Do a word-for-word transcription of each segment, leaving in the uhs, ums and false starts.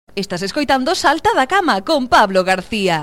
Estás escoitando Salta da Cama con Pablo García.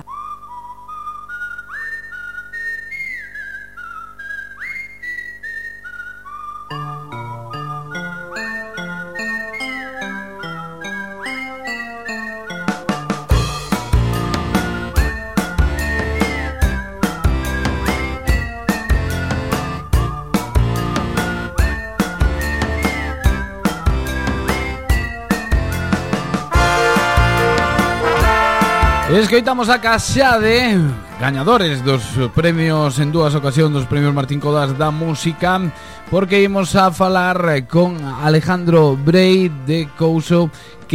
Escoitamos a casa de gañadores dos premios en dúas ocasións dos premios Martín Codas da música, porque ímos a falar con Alejandro Brei de Couso,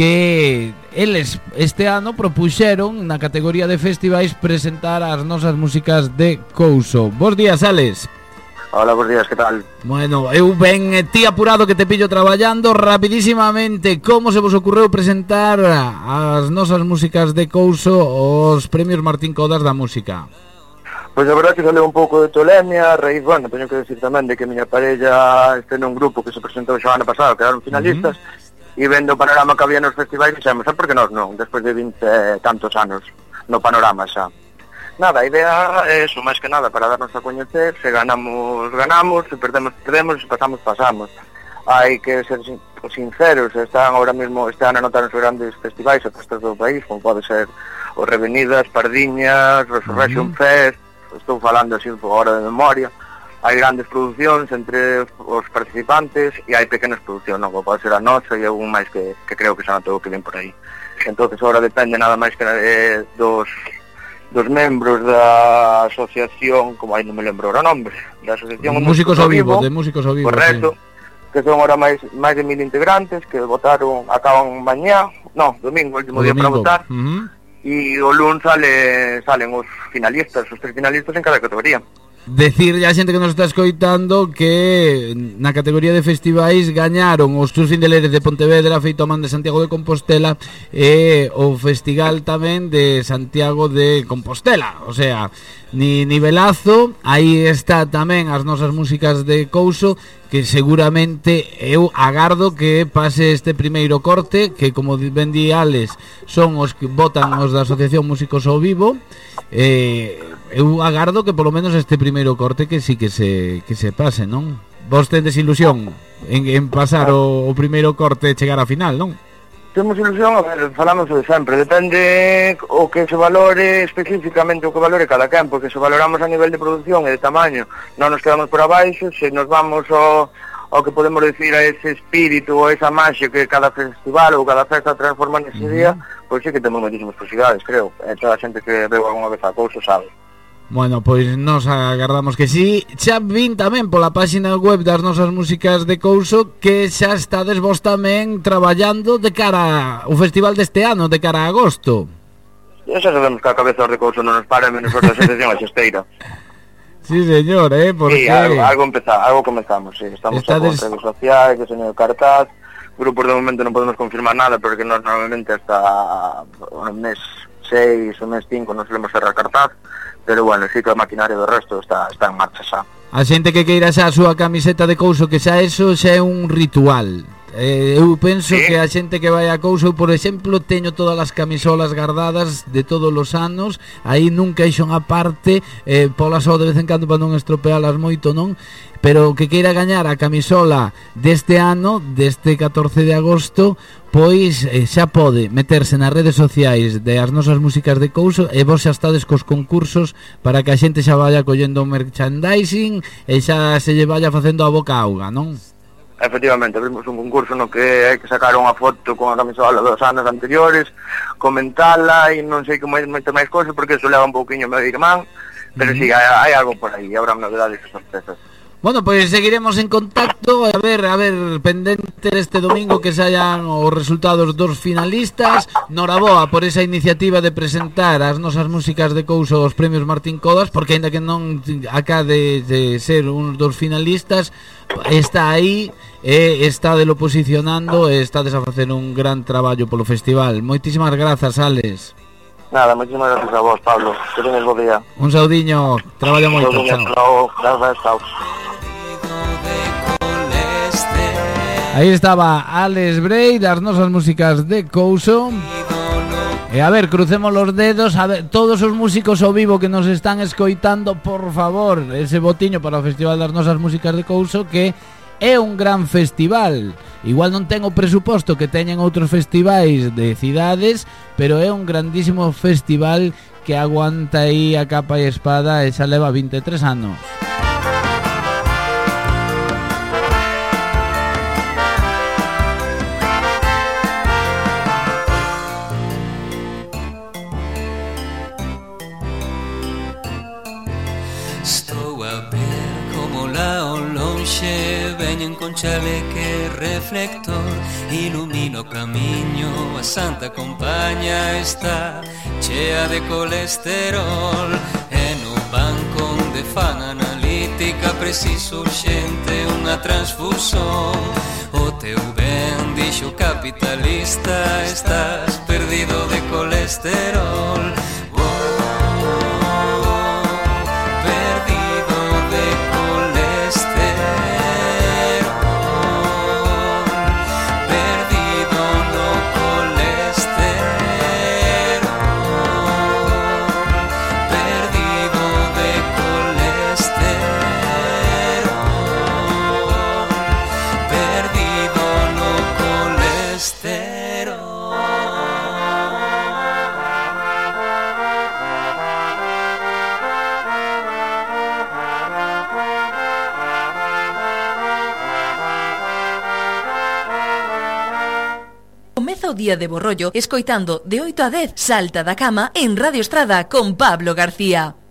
que eles este ano propuxeron na categoría de festivais presentar as nosas músicas de Couso. Bos días, Alex. Hola, buenos días, que tal? Bueno, eu ben ti apurado que te pillo traballando. Rapidísimamente, como se vos ocorreu presentar as nosas músicas de Couso os premios Martín Codas da música? Pois a verdade que saliu un pouco de tolemia, a raíz, bueno, teño que decir tamén de que a miña parella este nun grupo que se presentou xa ano pasado, quedaron finalistas, uh-huh. E vendo o panorama que había nos festivais, dixemos, por que nós non, despois de vinte tantos anos no panorama xa. Nada, a idea é eso, máis que nada, para darnos a coñecer. Se ganamos, ganamos, se perdemos, perdemos, se pasamos, pasamos. Hai que ser sin, sinceros, están ahora mismo, este ano notaronse grandes festivais e festas do país, como pode ser o Revenidas, Pardiñas, Resurrection uh-huh. Fest, estou falando así por hora de memoria. Hai grandes producións entre os participantes e hai pequenas producións, non? Como pode ser a nosa e algún máis que, que creo que xa non todo que ven por aí. Entonces agora depende nada máis que eh, dos... dos membros da asociación, como aí non me lembro o nombre, da asociación Músicos ao Vivo, de Músicos ao Vivo, correcto, sí. Que son ahora máis máis de mil integrantes que votaron, acaban mañá, no, domingo, o último o día domingo. Para votar, uh-huh. E o lunes sale, salen os finalistas, os tres finalistas en cada categoría. Decirlle a xente que nos está escoitando que na categoría de festivais gañaron os Tours Indeleres de Pontevedra, Feitomán de Santiago de Compostela e o Festival tamén de Santiago de Compostela. O sea, ni nivelazo. Aí está tamén as nosas músicas de Couso, que seguramente eu agardo que pase este primeiro corte, que como ben di Alex, son os que votan os da Asociación Músicos ao Vivo. Eh, eu agardo que polo menos este primeiro corte que sí que se que se pase, non? Vos tendes ilusión en, en pasar o, o primeiro corte e chegar á final, non? Temos ilusión, a ver, falamos de sempre, depende o que se valore especificamente, o que valore cada quen, porque se valoramos a nivel de producción e de tamaño, non nos quedamos por abaixo. Se nos vamos ao, ao que podemos decir a ese espírito ou esa maxia que cada festival ou cada festa transforma nese uh-huh. día, pois sí que temos moitísimas posibilidades, creo, e toda a xente que veu algunha vez a Couso sabe. Bueno, pois nos agardamos que sí. Xa vin tamén pola página web das nosas músicas de Couso que xa estades vos tamén traballando de cara ao festival deste ano, de cara a agosto. E xa sabemos que a cabeza de Couso non nos para menos outra asociación a xesteira. Sí, señor, eh, porque... Sí, algo, algo, empeza, algo comezamos, sí. Estamos estades... a con redes sociais, que señor cartaz. Grupos de momento non podemos confirmar nada, porque nós normalmente hasta o mes seis, o mes cinco non solemos cerrar cartaz. Pero bueno, sí que a maquinaria do resto está, está en marcha xa. A xente que queira xa a súa camiseta de Couso, que xa eso xa é un ritual. eh, Eu penso ¿Sí? que a xente que vai a Couso, por exemplo, teño todas as camisolas guardadas de todos os anos. Aí nunca ixon a parte, eh, pola só de vez en cando para non estropealas moito, non? Pero que queira gañar a camisola deste ano, deste catorce de agosto, pois eh, xa pode meterse nas redes sociais de as nosas músicas de Couso e vos xa estades cos concursos para que a xente xa vaya collendo o merchandising e xa se lle vaya facendo a boca auga, non? Efectivamente, abrimos un concurso no que hai que sacar unha foto con a camisola dos anos anteriores, comentala e non sei que máis, máis cousas, porque eso leva un pouquiño medio irmán, pero uh-huh. sí, hai, hai algo por aí, habrá novedades e sorpresas. Bueno, pois pues seguiremos en contacto. A ver, a ver, pendente este domingo que sayan os resultados dos finalistas. Noraboa por esa iniciativa de presentar as nosas músicas de Couso aos premios Martín Codas, porque ainda que non acade de ser un dos finalistas, está aí e está de lo posicionando e está a facer un gran traballo polo festival. Moitísimas grazas, Alex. Nada, moitísimas gracias a vos, Pablo. Que tenes bo día. Un saudiño, traballa moito. Chao. Gracias, chao. Aí estaba Alex Brei das nosas músicas de Couso. E a ver, crucemos los dedos. A ver, todos os músicos ao vivo que nos están escoitando, por favor, ese botiño para o Festival das Nosas Músicas de Couso, que é un gran festival. Igual non ten o presuposto que teñen outros festivais de cidades, pero é un grandísimo festival que aguanta aí a capa e espada e xa leva vinte e tres anos. Veñen con chaleque reflector, ilumina o camiño, a santa compaña está chea de colesterol. E no banco onde fan analítica preciso urxente unha transfusión. O teu ben, dixo capitalista, estás perdido de colesterol. Comeza o día de borrollo escoitando de oito a dez Salta da Cama en Radio Estrada con Pablo García.